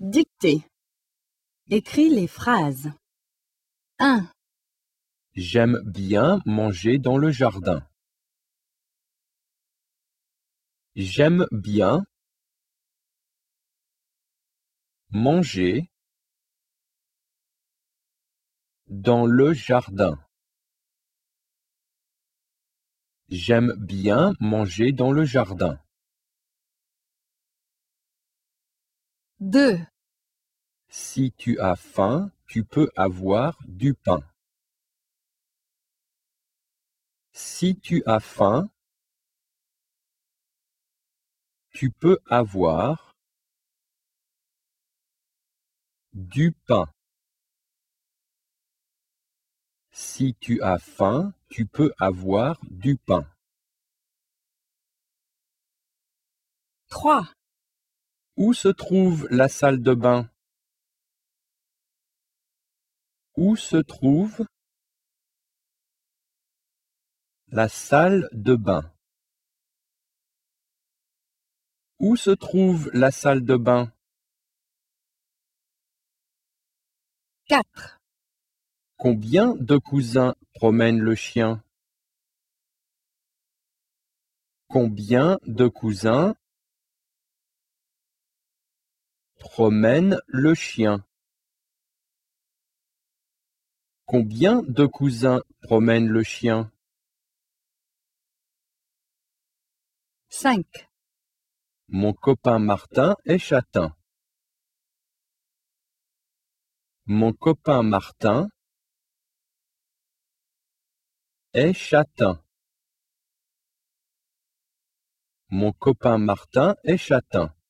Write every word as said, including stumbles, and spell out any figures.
Dictée. Écris les phrases. un. J'aime bien manger dans le jardin. J'aime bien manger dans le jardin. J'aime bien manger dans le jardin. deux. Si tu as faim, tu peux avoir du pain. Si tu as faim, tu peux avoir du pain. Si tu as faim, tu peux avoir du pain. trois. Où se trouve la salle de bain? Où se trouve la salle de bain? Où se trouve la salle de bain? quatre. Combien de cousins promènent le chien? Combien de cousins promènent le chien? Combien de cousins promènent le chien? cinq. Mon copain Martin est châtain. Mon copain Martin est châtain. Mon copain Martin est châtain.